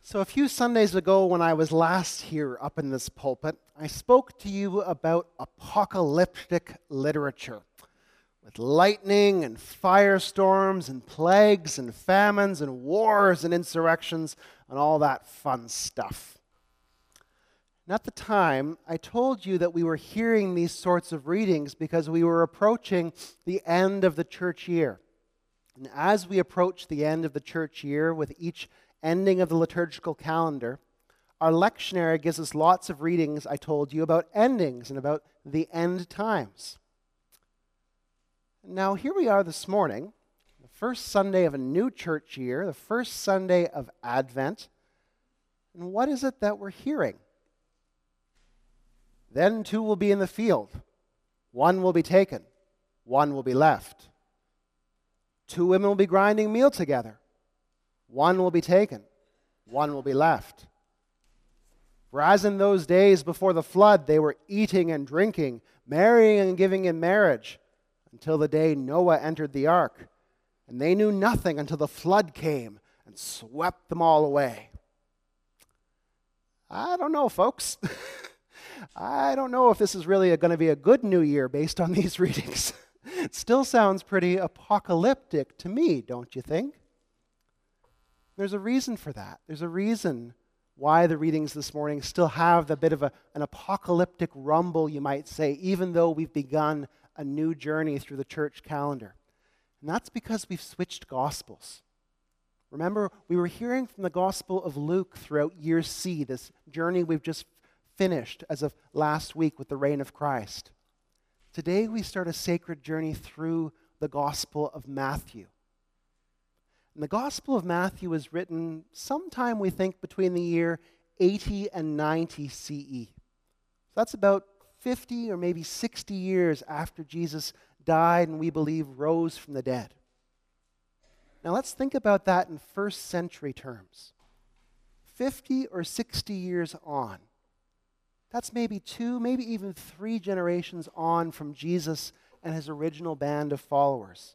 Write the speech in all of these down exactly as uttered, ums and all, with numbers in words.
So a few Sundays ago when I was last here up in this pulpit, I spoke to you about apocalyptic literature with lightning and firestorms and plagues and famines and wars and insurrections and all that fun stuff. And at the time, I told you that we were hearing these sorts of readings because we were approaching the end of the church year. And as we approach the end of the church year with each ending of the liturgical calendar, our lectionary gives us lots of readings, I told you, about endings and about the end times. Now, here we are this morning, the first Sunday of a new church year, the first Sunday of Advent. And what is it that we're hearing? Then two will be in the field. One will be taken. One will be left. Two women will be grinding meal together. One will be taken. One will be left. For as in those days before the flood, they were eating and drinking, marrying and giving in marriage, until the day Noah entered the ark. And they knew nothing until the flood came and swept them all away. I don't know, folks. I don't know if this is really going to be a good new year based on these readings. It still sounds pretty apocalyptic to me, don't you think? There's a reason for that. There's a reason why the readings this morning still have the bit of a, an apocalyptic rumble, you might say, even though we've begun a new journey through the church calendar. And that's because we've switched gospels. Remember, we were hearing from the Gospel of Luke throughout year C, this journey we've just finished as of last week with the reign of Christ. Today we start a sacred journey through the Gospel of Matthew. And the Gospel of Matthew was written sometime, we think, between the year eighty and ninety C E. So that's about fifty or maybe sixty years after Jesus died and we believe rose from the dead. Now let's think about that in first century terms. fifty or sixty years on. That's maybe two, maybe even three generations on from Jesus and his original band of followers.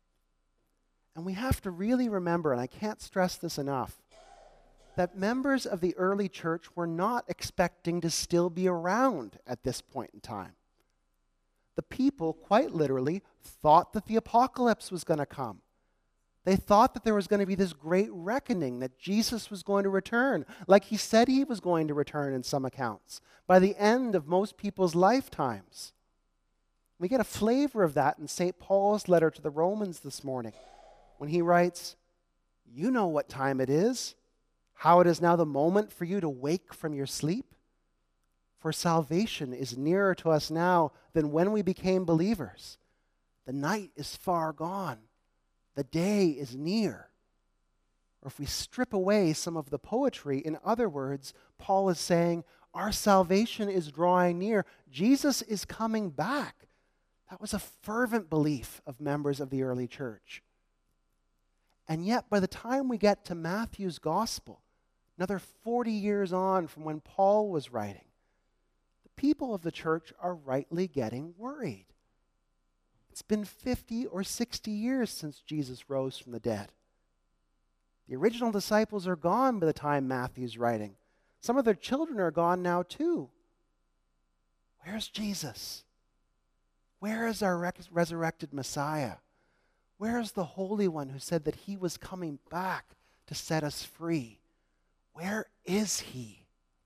And we have to really remember, and I can't stress this enough, that members of the early church were not expecting to still be around at this point in time. The people, quite literally, thought that the apocalypse was going to come. They thought that there was going to be this great reckoning, that Jesus was going to return, like he said he was going to return in some accounts, by the end of most people's lifetimes. We get a flavor of that in Saint Paul's letter to the Romans this morning, when he writes, "You know what time it is, how it is now the moment for you to wake from your sleep. For salvation is nearer to us now than when we became believers. The night is far gone. The day is near." Or if we strip away some of the poetry, in other words, Paul is saying, our salvation is drawing near. Jesus is coming back. That was a fervent belief of members of the early church. And yet, by the time we get to Matthew's gospel, another forty years on from when Paul was writing, the people of the church are rightly getting worried. It's been fifty or sixty years since Jesus rose from the dead. The original disciples are gone by the time Matthew's writing. Some of their children are gone now too. Where's Jesus? Where is our res- resurrected Messiah? Where is the Holy One who said that he was coming back to set us free? Where is he?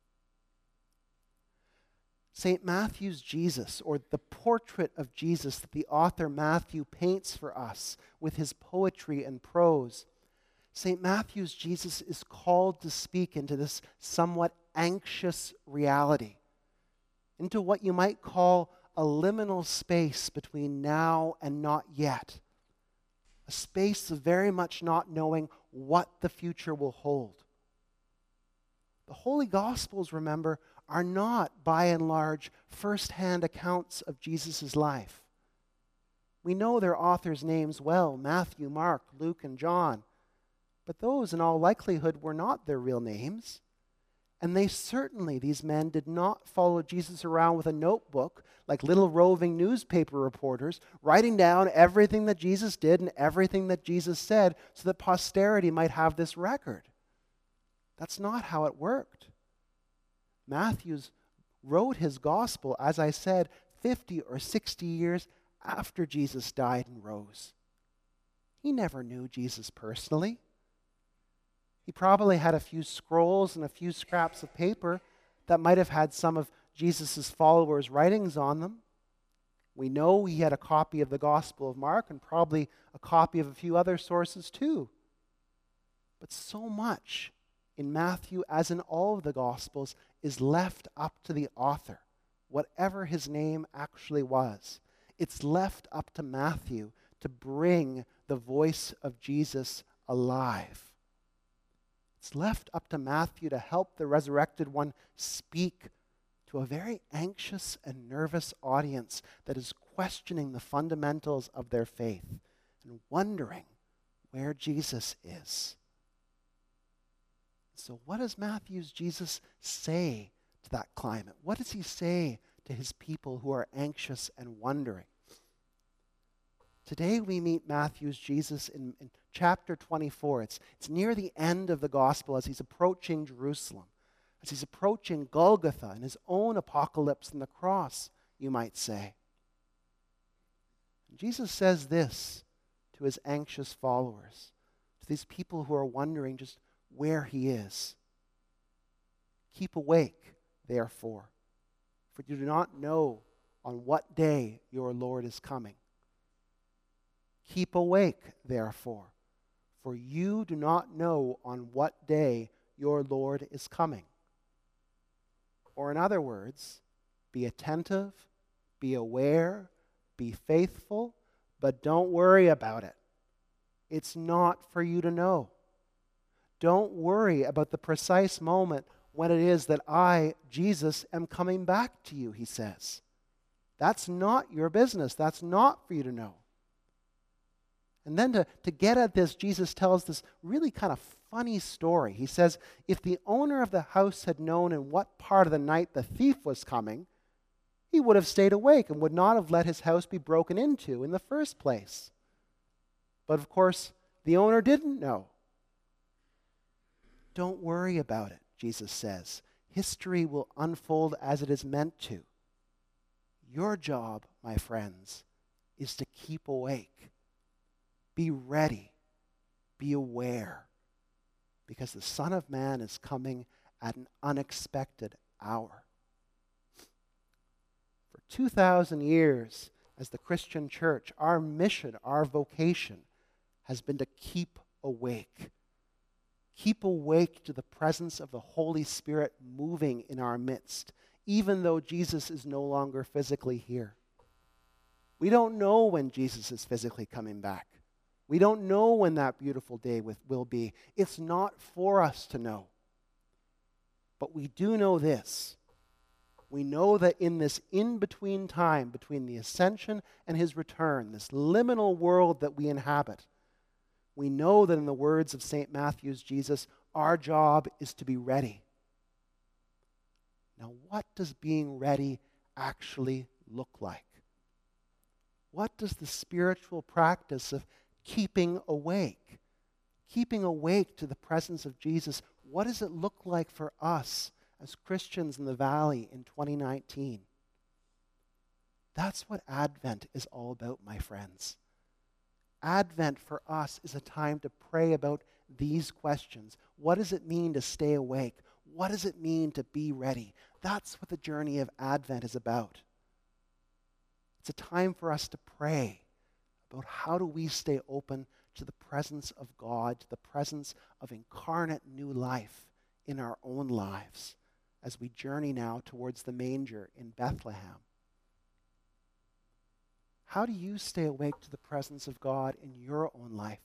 Saint Matthew's Jesus, or the portrait of Jesus that the author Matthew paints for us with his poetry and prose, Saint Matthew's Jesus is called to speak into this somewhat anxious reality, into what you might call a liminal space between now and not yet, a space of very much not knowing what the future will hold. The Holy Gospels, remember, are not, by and large, first-hand accounts of Jesus' life. We know their authors' names well, Matthew, Mark, Luke, and John. But those, in all likelihood, were not their real names. And they certainly, these men, did not follow Jesus around with a notebook like little roving newspaper reporters, writing down everything that Jesus did and everything that Jesus said so that posterity might have this record. That's not how it worked. Matthew's wrote his gospel, as I said, fifty or sixty years after Jesus died and rose. He never knew Jesus personally. He probably had a few scrolls and a few scraps of paper that might have had some of Jesus' followers' writings on them. We know he had a copy of the Gospel of Mark and probably a copy of a few other sources too. But so much in Matthew, as in all of the Gospels, is left up to the author, whatever his name actually was. It's left up to Matthew to bring the voice of Jesus alive. It's left up to Matthew to help the resurrected one speak to a very anxious and nervous audience that is questioning the fundamentals of their faith and wondering where Jesus is. So what does Matthew's Jesus say to that climate? What does he say to his people who are anxious and wondering? Today we meet Matthew's Jesus in, in chapter twenty-four. It's, it's near the end of the gospel as he's approaching Jerusalem, as he's approaching Golgotha and his own apocalypse and the cross, you might say. And Jesus says this to his anxious followers, to these people who are wondering just where he is. Keep awake, therefore, for you do not know on what day your Lord is coming. Keep awake, therefore, for you do not know on what day your Lord is coming. Or in other words, be attentive, be aware, be faithful, but don't worry about it. It's not for you to know. Don't worry about the precise moment when it is that I, Jesus, am coming back to you, he says. That's not your business. That's not for you to know. And then to, to get at this, Jesus tells this really kind of funny story. He says, if the owner of the house had known in what part of the night the thief was coming, he would have stayed awake and would not have let his house be broken into in the first place. But of course, the owner didn't know. Don't worry about it, Jesus says. History will unfold as it is meant to. Your job, my friends, is to keep awake. Be ready. Be aware. Because the Son of Man is coming at an unexpected hour. For two thousand years, as the Christian church, our mission, our vocation, has been to keep awake. Keep awake to the presence of the Holy Spirit moving in our midst, even though Jesus is no longer physically here. We don't know when Jesus is physically coming back. We don't know when that beautiful day with, will be. It's not for us to know. But we do know this. We know that in this in-between time, between the ascension and his return, this liminal world that we inhabit, we know that in the words of Saint Matthew's Jesus, our job is to be ready. Now, what does being ready actually look like? What does the spiritual practice of keeping awake, keeping awake to the presence of Jesus, what does it look like for us as Christians in the Valley in twenty nineteen? That's what Advent is all about, my friends. Advent for us is a time to pray about these questions. What does it mean to stay awake? What does it mean to be ready? That's what the journey of Advent is about. It's a time for us to pray about how do we stay open to the presence of God, to the presence of incarnate new life in our own lives as we journey now towards the manger in Bethlehem. How do you stay awake to the presence of God in your own life?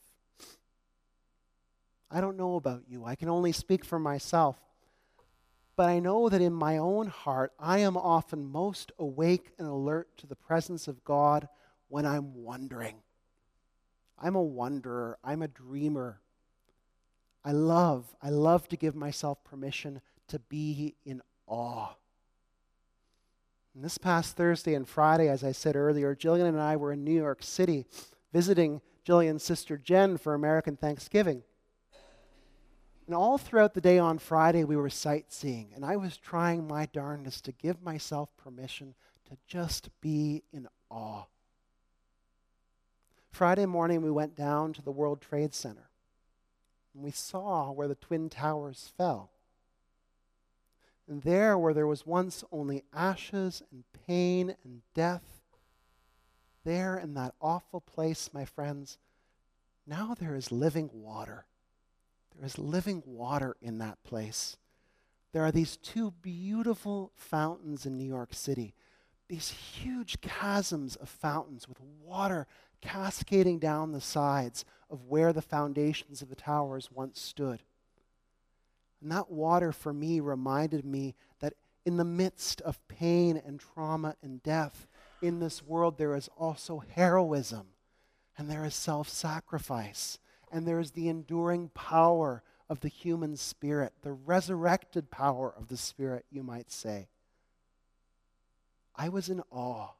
I don't know about you. I can only speak for myself. But I know that in my own heart, I am often most awake and alert to the presence of God when I'm wondering. I'm a wanderer. I'm a dreamer. I love, I love to give myself permission to be in awe. And this past Thursday and Friday, as I said earlier, Jillian and I were in New York City visiting Jillian's sister Jen for American Thanksgiving. And all throughout the day on Friday, we were sightseeing, and I was trying my darndest to give myself permission to just be in awe. Friday morning, we went down to the World Trade Center, and we saw where the Twin Towers fell. And there, where there was once only ashes and pain and death, there in that awful place, my friends, now there is living water. There is living water in that place. There are these two beautiful fountains in New York City, these huge chasms of fountains with water cascading down the sides of where the foundations of the towers once stood. And that water for me reminded me that in the midst of pain and trauma and death in this world, there is also heroism, and there is self-sacrifice, and there is the enduring power of the human spirit, the resurrected power of the spirit, you might say. I was in awe.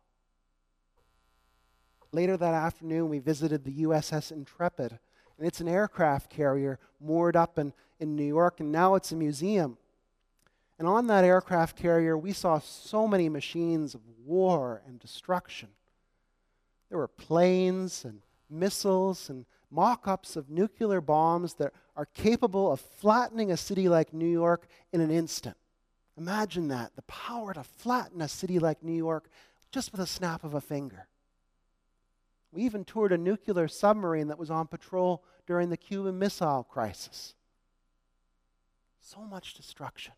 Later that afternoon, we visited the U S S Intrepid, and it's an aircraft carrier moored up in, in New York, and now it's a museum. And on that aircraft carrier, we saw so many machines of war and destruction. There were planes and missiles and mock-ups of nuclear bombs that are capable of flattening a city like New York in an instant. Imagine that, the power to flatten a city like New York just with a snap of a finger. We even toured a nuclear submarine that was on patrol during the Cuban Missile Crisis. So much destruction.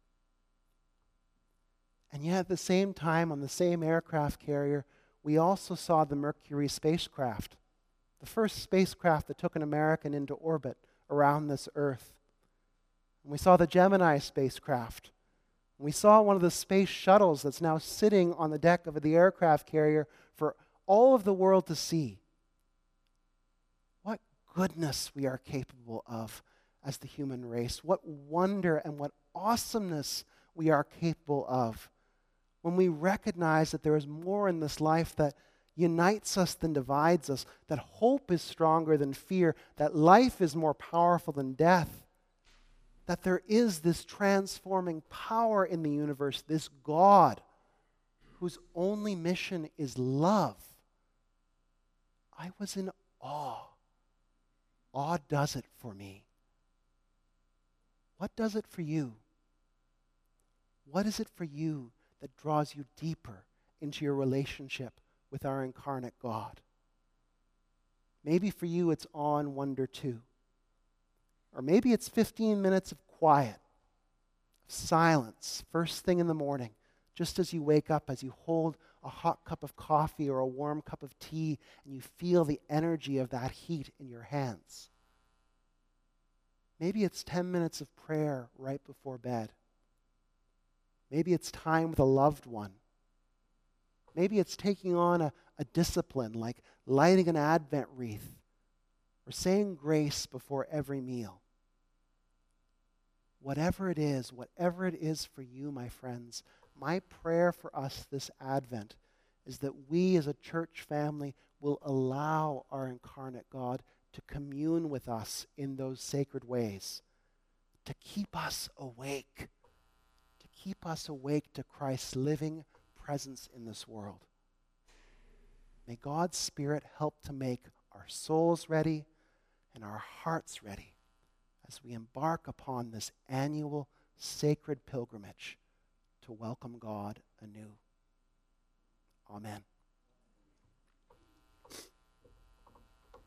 And yet at the same time, on the same aircraft carrier, we also saw the Mercury spacecraft, the first spacecraft that took an American into orbit around this Earth. And we saw the Gemini spacecraft. And we saw one of the space shuttles that's now sitting on the deck of the aircraft carrier for all of the world to see. What goodness we are capable of as the human race. What wonder and what awesomeness we are capable of when we recognize that there is more in this life that unites us than divides us, that hope is stronger than fear, that life is more powerful than death, that there is this transforming power in the universe, this God whose only mission is love. I was in awe. Awe does it for me. What does it for you? What is it for you that draws you deeper into your relationship with our incarnate God? Maybe for you it's awe and wonder too. Or maybe it's fifteen minutes of quiet, of silence, first thing in the morning, just as you wake up, as you hold a hot cup of coffee or a warm cup of tea, and you feel the energy of that heat in your hands. Maybe it's ten minutes of prayer right before bed. Maybe it's time with a loved one. Maybe it's taking on a, a discipline like lighting an Advent wreath or saying grace before every meal. Whatever it is, whatever it is for you, my friends, my prayer for us this Advent is that we as a church family will allow our incarnate God to commune with us in those sacred ways, to keep us awake, to keep us awake to Christ's living presence in this world. May God's Spirit help to make our souls ready and our hearts ready as we embark upon this annual sacred pilgrimage to welcome God anew. Amen.